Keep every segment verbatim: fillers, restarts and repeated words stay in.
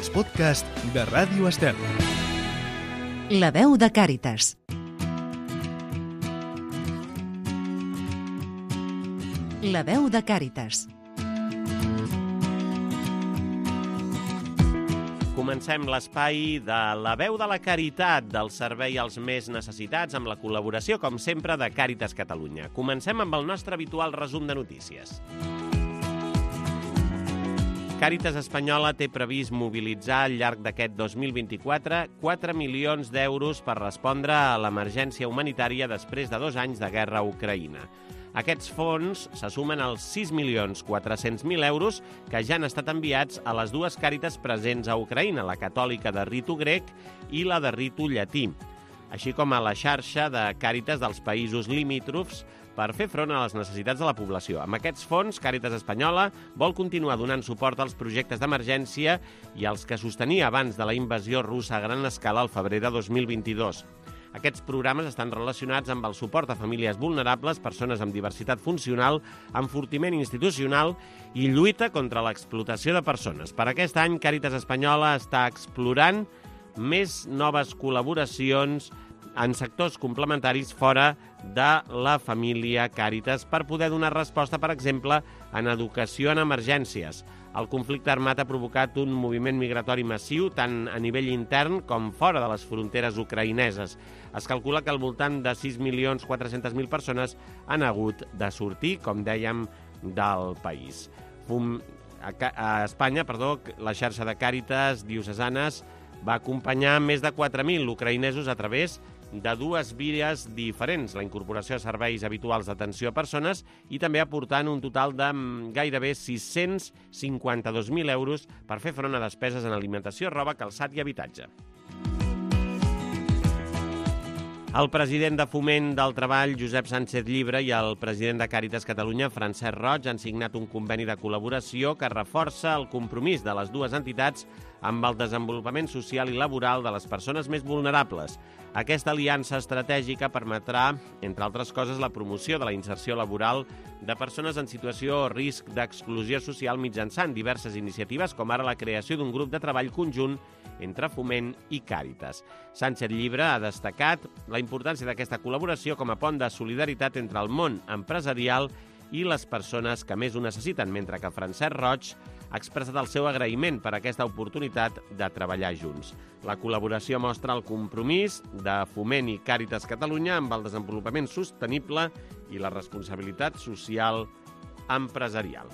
els podcasts de Ràdio Estel. La veu de Càritas. La veu de Càritas. Comencem l'espai de La veu de la Caritat, del servei als més necessitats, amb la col·laboració, com sempre, de Càritas Catalunya. Comencem amb el nostre habitual resum de notícies. Càritas Espanyola té previst mobilitzar al llarg d'aquest dos mil vint-i-quatre quatre milions d'euros per respondre a l'emergència humanitària després de dos anys de guerra a Ucraïna. Aquests fons se sumen als sis milions quatre-cents mil euros que ja han estat enviats a les dues càritas presents a Ucraïna, la catòlica de ritu grec i la de ritu llatí, així com a la xarxa de càritas dels països limítrofs per fer front a les necessitats de la població. Amb aquests fons, Càritas Espanyola vol continuar donant suport als projectes d'emergència i als que sostenia abans de la invasió russa a gran escala al febrer de dos mil vint-i-dos. Aquests programes estan relacionats amb el suport a famílies vulnerables, persones amb diversitat funcional, enfortiment institucional i lluita contra l'explotació de persones. Per aquest any, Càritas Espanyola està explorant més noves col·laboracions en sectors complementaris fora de la família Càritas per poder donar resposta, per exemple, en educació en emergències. El conflicte armat ha provocat un moviment migratori massiu tant a nivell intern com fora de les fronteres ucraïneses. Es calcula que al voltant de sis milions quatre-cents mil persones han hagut de sortir, com dèiem, del país. A Espanya, perdó, la xarxa de Càritas diocesanes va acompanyar més de quatre mil ucraïnesos a través de dues vies diferents, la incorporació a serveis habituals d'atenció a persones i també aportant un total de gairebé sis-cents cinquanta-dos mil euros per fer front a despeses en alimentació, roba, calçat i habitatge. El president de Foment del Treball, Josep Sánchez Llibre, i el president de Càritas Catalunya, Francesc Roig, han signat un conveni de col·laboració que reforça el compromís de les dues entitats amb el desenvolupament social i laboral de les persones més vulnerables. Aquesta aliança estratègica permetrà, entre altres coses, la promoció de la inserció laboral de persones en situació o risc d'exclusió social mitjançant diverses iniciatives, com ara la creació d'un grup de treball conjunt entre Foment i Càritas. Sánchez Llibre ha destacat la importància d'aquesta col·laboració com a pont de solidaritat entre el món empresarial i les persones que més ho necessiten, mentre que Francesc Roig ha expressat el seu agraïment per aquesta oportunitat de treballar junts. La col·laboració mostra el compromís de Foment i Càritas Catalunya amb el desenvolupament sostenible i la responsabilitat social empresarial.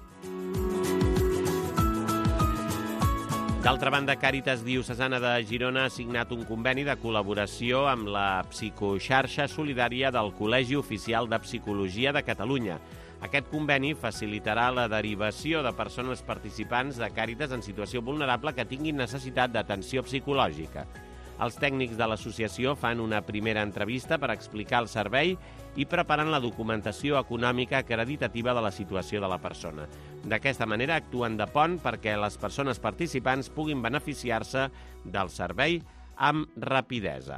D'altra banda, Càritas Diocesana de Girona ha signat un conveni de col·laboració amb la psicoxarxa solidària del Col·legi Oficial de Psicologia de Catalunya. Aquest conveni facilitarà la derivació de persones participants de Càritas en situació vulnerable que tinguin necessitat d'atenció psicològica. Els tècnics de l'associació fan una primera entrevista per explicar el servei i preparen la documentació econòmica acreditativa de la situació de la persona. D'aquesta manera actuen de pont perquè les persones participants puguin beneficiar-se del servei amb rapidesa.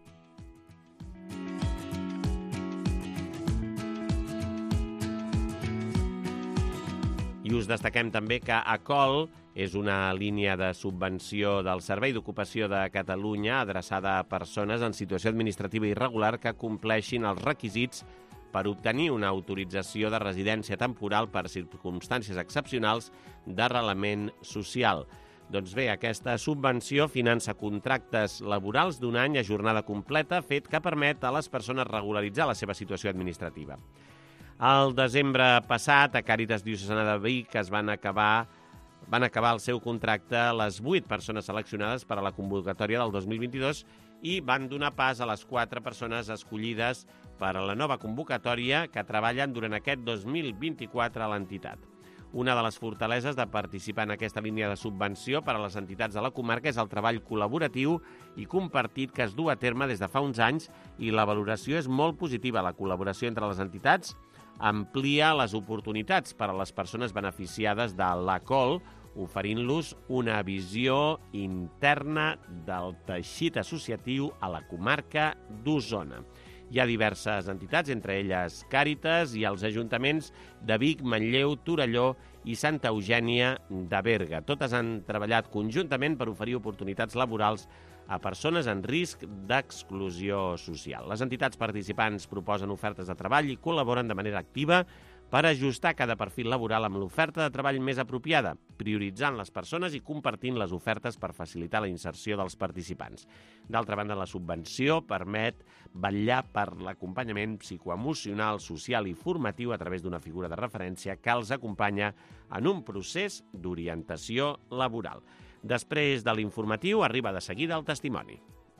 I us destaquem també que ACOL és una línia de subvenció del Servei d'Ocupació de Catalunya adreçada a persones en situació administrativa irregular que compleixin els requisits per obtenir una autorització de residència temporal per circumstàncies excepcionals d'arrelament social. Doncs bé, aquesta subvenció finança contractes laborals d'un any a jornada completa, fet que permet a les persones regularitzar la seva situació administrativa. Al desembre passat, a Càritas Diocesana de Vic es van acabar, van acabar el seu contracte les vuit persones seleccionades per a la convocatòria del dos mil vint-i-dos i van donar pas a les quatre persones escollides per a la nova convocatòria que treballen durant aquest dos mil vint-i-quatre a l'entitat. Una de les fortaleses de participar en aquesta línia de subvenció per a les entitats de la comarca és el treball col·laboratiu i compartit que es du a terme des de fa uns anys i la valoració és molt positiva. La col·laboració entre les entitats amplia les oportunitats per a les persones beneficiades de l'ACOL, oferint-los una visió interna del teixit associatiu a la comarca d'Osona. Hi ha diverses entitats, entre elles Càritas, i els ajuntaments de Vic, Manlleu, Torelló i Santa Eugènia de Berga. Totes han treballat conjuntament per oferir oportunitats laborals a persones en risc d'exclusió social. Les entitats participants proposen ofertes de treball i col·laboren de manera activa per ajustar cada perfil laboral amb l'oferta de treball més apropiada, prioritzant les persones i compartint les ofertes per facilitar la inserció dels participants. D'altra banda, la subvenció permet vetllar per l'acompanyament psicoemocional, social i formatiu a través d'una figura de referència que els acompanya en un procés d'orientació laboral. Després de l'informatiu, arriba de seguida el testimoni.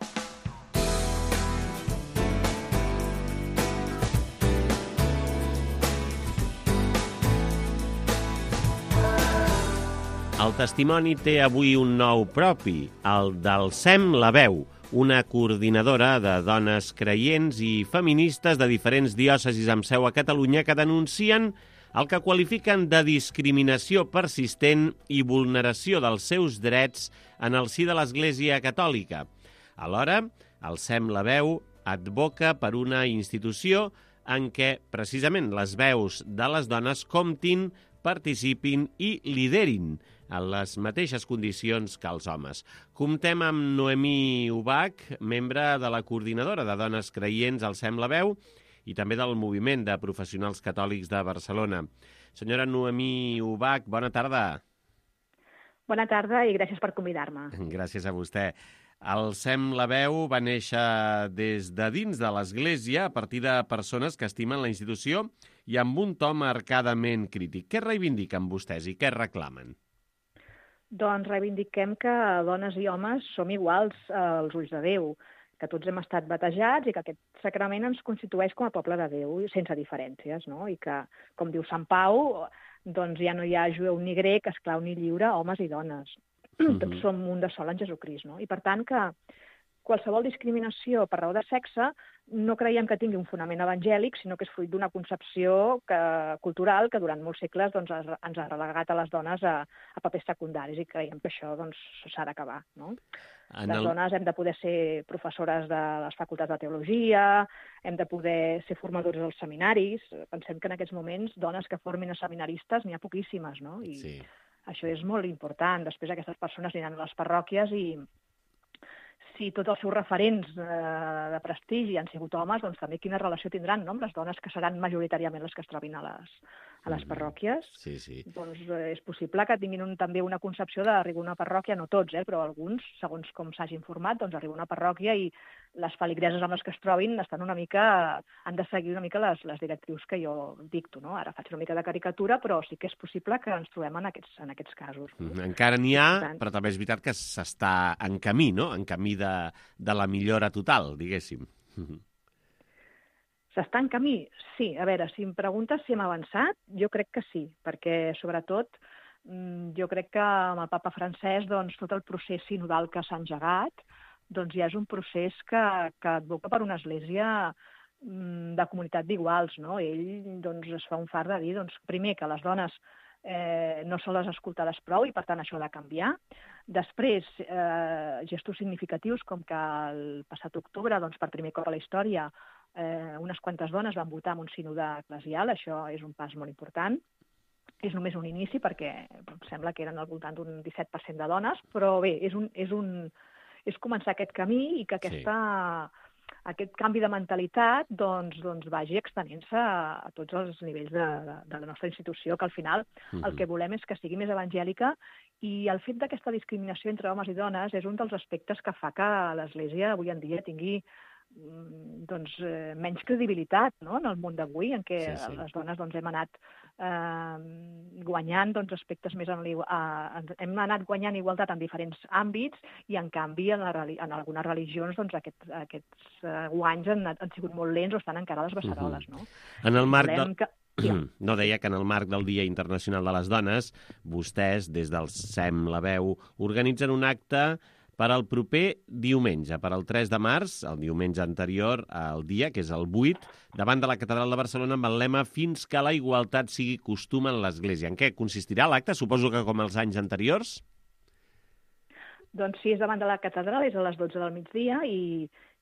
El testimoni té avui un nou propi, el del SEM La Veu, una coordinadora de dones creients i feministes de diferents diòcesis amb seu a Catalunya que denuncien el que qualifiquen de discriminació persistent i vulneració dels seus drets en el si de l'Església Catòlica. Alhora, el SEM La Veu advoca per una institució en què precisament les veus de les dones comptin, participin i liderin en les mateixes condicions que els homes. Comptem amb Noemí Ubach, membre de la coordinadora de dones creients al SEM La Veu i també del Moviment de Professionals Catòlics de Barcelona. Senyora Noemí Ubach, bona tarda. Bona tarda i gràcies per convidar-me. Gràcies a vostè. El SEM La Veu va néixer des de dins de l'Església a partir de persones que estimen la institució i amb un to marcadament crític. Què reivindiquen vostès i què reclamen? Doncs reivindiquem que dones i homes som iguals als ulls de Déu, que tots hem estat batejats i que aquest sacrament ens constitueix com a poble de Déu, sense diferències, no? I que, com diu Sant Pau, doncs ja no hi ha jueu ni grec, esclau ni lliure, homes i dones. Mm-hmm. Tots som un de sol en Jesucrist, no? I per tant que qualsevol discriminació per raó de sexe no creiem que tingui un fonament evangèlic, sinó que és fruit d'una concepció que, cultural que durant molts segles doncs, ens ha relegat a les dones a, a papers secundaris i creiem que això doncs, s'ha d'acabar. No? El... Les dones hem de poder ser professores de les facultats de teologia, hem de poder ser formadores als seminaris. Pensem que en aquests moments dones que formin a seminaristes n'hi ha poquíssimes, no? I sí. Això és molt important. Després aquestes persones aniran a les parròquies i si tots els seus referents eh, de prestigi han sigut homes, doncs també quina relació tindran, no?, amb les dones que seran majoritàriament les que es trobin a les, a les parròquies. Sí, sí. Doncs eh, és possible que tinguin un, també una concepció d'arribar a una parròquia, no tots, eh, però alguns, segons com s'hagin format, doncs arribar a una parròquia i les feligreses amb les que es trobin estan una mica, han de seguir una mica les, les directrius que jo dicto, no? Ara faig una mica de caricatura, però sí que és possible que ens trobem en aquests, en aquests casos. Encara n'hi ha, però també és veritat que s'està en camí, no?, en camí de, de la millora total, diguéssim. S'està en camí? Sí. A veure, si em preguntes si hem avançat, jo crec que sí, perquè, sobretot, jo crec que amb el papa francès, doncs, tot el procés sinodal que s'ha engegat, doncs ja és un procés que, que advoca per una església de comunitat d'iguals, no? Ell doncs, es fa un fart de dir, doncs, primer, que les dones eh, no són les escoltades prou i, per tant, això ha de canviar. Després, eh, gestos significatius, com que el passat octubre, doncs, per primer cop a la història, eh, unes quantes dones van votar en un sínode eclesial, això és un pas molt important. És només un inici, perquè em sembla que eren al voltant d'un disset per cent de dones, però bé, és un... És un és començar aquest camí i que aquesta, sí. aquest canvi de mentalitat doncs, doncs vagi extenent-se a, a tots els nivells de, de, de la nostra institució, que al final uh-huh. el que volem és que sigui més evangèlica, i el fet d'aquesta discriminació entre homes i dones és un dels aspectes que fa que l'Església avui en dia tingui doncs, eh, menys credibilitat, no?, en el món d'avui, en què sí, sí. les dones doncs, hem anat eh, guanyant doncs, aspectes més en, eh, hem anat guanyant igualtat en diferents àmbits, i en canvi en, la, en algunes religions doncs, aquest, aquests eh, guanys han, han sigut molt lents o estan encara a les beceroles. No? En el marc de... que... No, deia que en el marc del Dia Internacional de les Dones, vostès, des del SEM La Veu, organitzen un acte per al proper diumenge, per al tres de març, el diumenge anterior al dia, que és el vuit, davant de la Catedral de Barcelona amb el lema «Fins que la igualtat sigui costum en l'Església». En què consistirà l'acte? Suposo que com els anys anteriors? Doncs sí, és davant de la Catedral, és a les dotze del migdia i,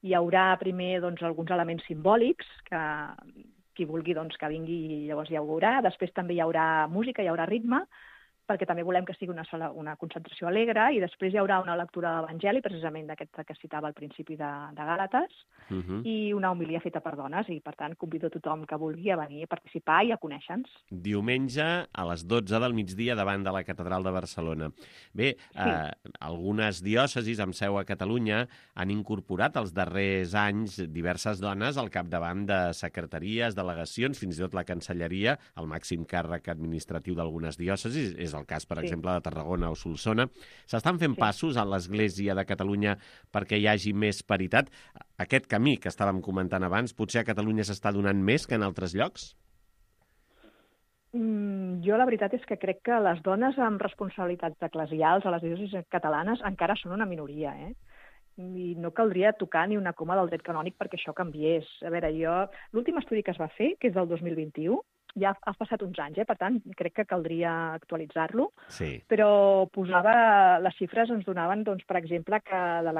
Hi haurà primer doncs, alguns elements simbòlics que qui vulgui doncs, que vingui i llavors ja ho veurà. Després també hi haurà música, hi haurà ritme, perquè també volem que sigui una, sola, una concentració alegre, i després hi haurà una lectura de l'Evangeli, precisament d'aquest que citava al principi de, de Gàlates, uh-huh. i una homilia feta per dones, i per tant convido tothom que vulgui a venir a participar i a conèixer-nos. Diumenge a les dotze del migdia davant de la Catedral de Barcelona. Bé, sí. eh, algunes diòcesis amb seu a Catalunya han incorporat els darrers anys diverses dones al capdavant de secretaries, delegacions, fins i tot la Cancelleria, el màxim càrrec administratiu d'algunes diòcesis, és el cas, per sí. exemple, de Tarragona o Solsona. S'estan fent sí. passos a l'Església de Catalunya perquè hi hagi més paritat. Aquest camí que estàvem comentant abans, potser a Catalunya s'està donant més que en altres llocs? Mm, jo la veritat és que crec que les dones amb responsabilitats eclesials a les diòcesis catalanes encara són una minoria, eh? I no caldria tocar ni una coma del dret canònic perquè això canviés. A veure, jo... L'últim estudi que es va fer, que és del dos mil vint-i-u, ja ha passat uns anys, eh? Per tant, crec que caldria actualitzar-lo, sí. Però posava... Les xifres ens donaven, doncs, per exemple, que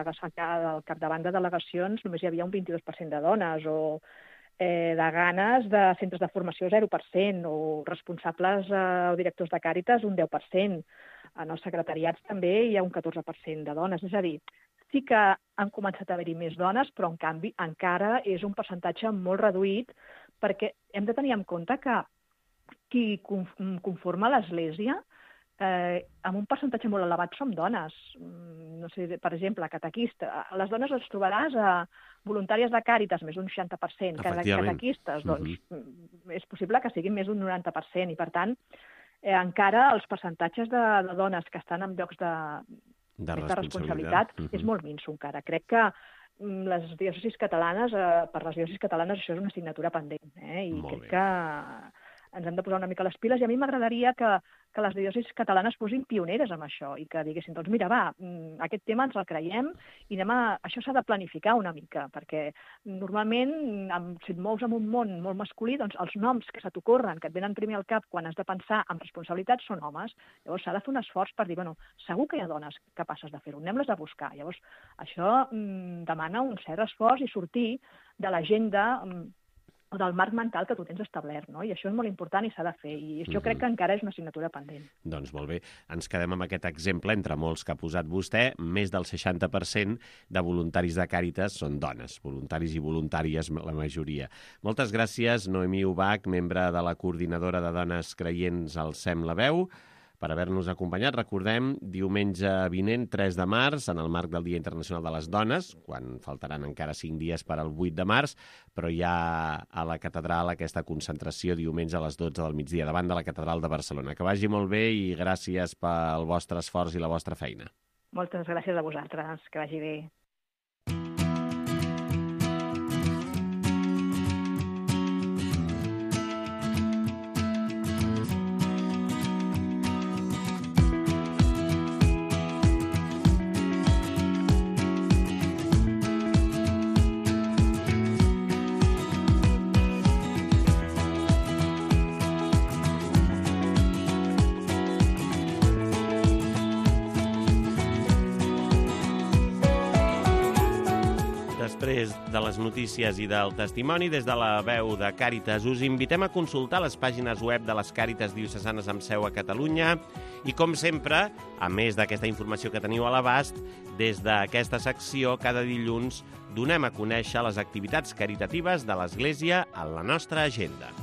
al capdavant de delegacions només hi havia un vint-i-dos per cent de dones, o eh, de ganes de centres de formació zero per cent, o responsables eh, o directors de Càritas un deu per cent. En els secretariats també hi ha un catorze per cent de dones, és a dir, sí que han començat a haver-hi més dones, però en canvi encara és un percentatge molt reduït, perquè hem de tenir en compte que qui conforma l'Església, eh, amb un percentatge molt elevat som dones. No sé, per exemple, catequista. A les dones les trobaràs a voluntàries de Càritas, més d'un seixanta per cent. Catequistes, doncs, uh-huh. és possible que siguin més d'un noranta per cent. I, per tant, eh, encara els percentatges de, de dones que estan en llocs de, de, de responsabilitat, responsabilitat uh-huh. és molt minso encara. Crec que les diòcesis catalanes, eh, per les diòcesis catalanes això és una assignatura pendent, eh? I molt crec bé. Que ens hem de posar una mica les piles, i a mi m'agradaria que, que les diòcesis catalanes fossin pioneres amb això i que diguessin, doncs mira, va, aquest tema ens el creiem i anem a... això s'ha de planificar una mica, perquè normalment, si et mous en un món molt masculí, doncs els noms que se t'ocorren, que et venen primer al cap quan has de pensar en responsabilitats, són homes. Llavors s'ha de fer un esforç per dir, bueno, segur que hi ha dones capaces de fer-ho, anem-les a buscar. Llavors això mm, demana un cert esforç i sortir de l'agenda mm, o del marc mental que tu tens establert, no? I això és molt important i s'ha de fer, i això mm-hmm. crec que encara és una assignatura pendent. Doncs molt bé, ens quedem amb aquest exemple, entre molts que ha posat vostè, més del seixanta per cent de voluntaris de Càritas són dones, voluntaris i voluntàries la majoria. Moltes gràcies, Noemí Ubach, membre de la Coordinadora de Dones Creients al S E M La Veu, per haver-nos acompanyat. Recordem, diumenge vinent, tres de març, en el marc del Dia Internacional de les Dones, quan faltaran encara cinc dies per al vuit de març, però hi ha a la catedral aquesta concentració diumenge a les dotze del migdia, davant de la catedral de Barcelona. Que vagi molt bé i gràcies pel vostre esforç i la vostra feina. Moltes gràcies a vosaltres, que vagi bé. Després de les notícies i del testimoni, des de la veu de Càritas us invitem a consultar les pàgines web de les Càritas diocesanes amb seu a Catalunya i, com sempre, a més d'aquesta informació que teniu a l'abast, des d'aquesta secció cada dilluns donem a conèixer les activitats caritatives de l'Església a la nostra agenda.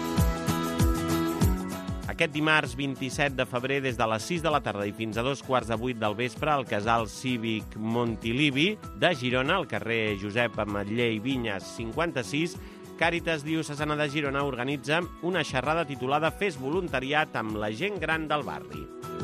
Aquest dimarts vint-i-set de febrer, des de les sis de la tarda i fins a dos quarts de vuit del vespre, al Casal Cívic Montilivi de Girona, al carrer Josep Ametller i Vinyes cinquanta-sis, Càritas Diocesana de Girona organitza una xerrada titulada Fes voluntariat amb la gent gran del barri.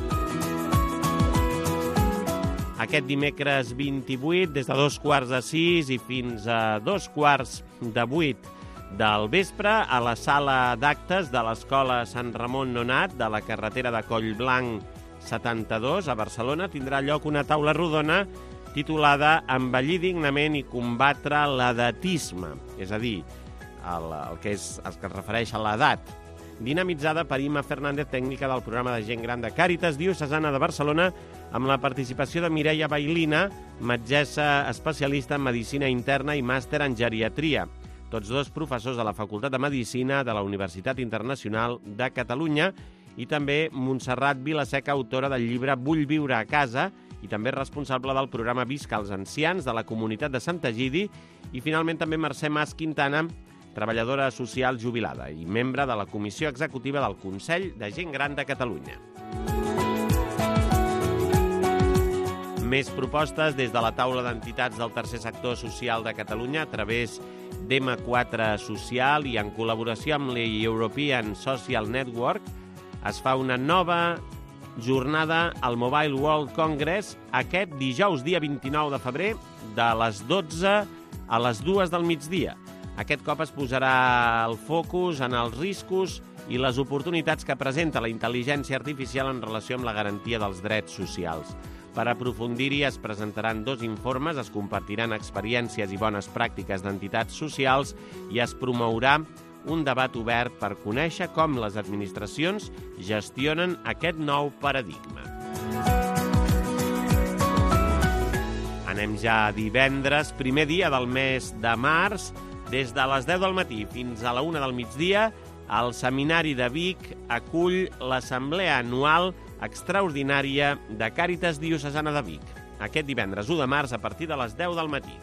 Aquest dimecres vint-i-vuit, des de dos quarts de sis i fins a dos quarts de vuit del vespre, a la sala d'actes de l'Escola Sant Ramon Nonat de la carretera de Collblanc setanta-dos a Barcelona, tindrà lloc una taula rodona titulada Envellir dignament i combatre l'edatisme, és a dir, el, el, que és, el que es refereix a l'edat. dinamitzada per Ima Fernández, tècnica del programa de gent gran de Càritas Diocesana de Barcelona, amb la participació de Mireia Bailina, metgessa especialista en medicina interna i màster en geriatria. Tots dos professors de la Facultat de Medicina de la Universitat Internacional de Catalunya, i també Montserrat Vilaseca, autora del llibre Vull viure a casa, i també responsable del programa Visca als Ancians de la comunitat de Sant Egidi, i finalment també Mercè Mas Quintana, treballadora social jubilada i membre de la Comissió Executiva del Consell de Gent Gran de Catalunya. Més propostes des de la taula d'entitats del tercer sector social de Catalunya a través d'M quatre Social i en col·laboració amb la European Social Network es fa una nova jornada al Mobile World Congress aquest dijous, dia vint-i-nou de febrer, de les dotze a les dues del migdia. Aquest cop es posarà el focus en els riscos i les oportunitats que presenta la intel·ligència artificial en relació amb la garantia dels drets socials. Per aprofundir-hi es presentaran dos informes, es compartiran experiències i bones pràctiques d'entitats socials i es promourà un debat obert per conèixer com les administracions gestionen aquest nou paradigma. Anem ja a divendres, primer dia del mes de març, des de les deu del matí fins a la una del migdia, el Seminari de Vic acull l'Assemblea Anual Extraordinària de Càritas Diocesana de Vic, aquest divendres u de març a partir de les deu del matí.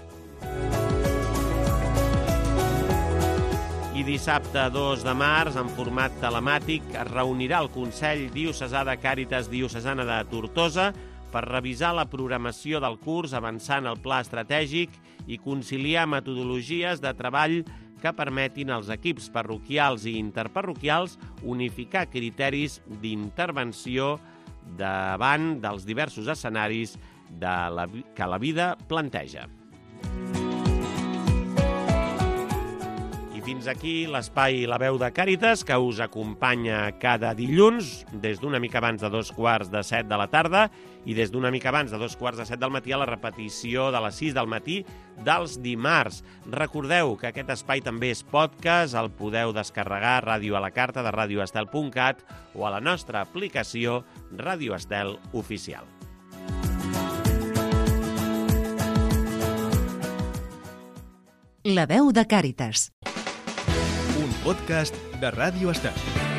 I dissabte dos de març, en format telemàtic, es reunirà el Consell Diocesà de Càritas Diocesana de Tortosa per revisar la programació del curs avançant el pla estratègic i conciliar metodologies de treball que permetin als equips parroquials i interparroquials unificar criteris d'intervenció davant dels diversos escenaris de la, que la vida planteja. Fins aquí l'espai La Veu de Càritas, que us acompanya cada dilluns, des d'una mica abans de dos quarts de set de la tarda i des d'una mica abans de dos quarts de set del matí a la repetició de les sis del matí dels dimarts. Recordeu que aquest espai també és podcast, el podeu descarregar a Ràdio a la Carta de radio estel punt cat o a la nostra aplicació Ràdio Estel Oficial. La Veu de Càritas. Un podcast de Ràdio Estel.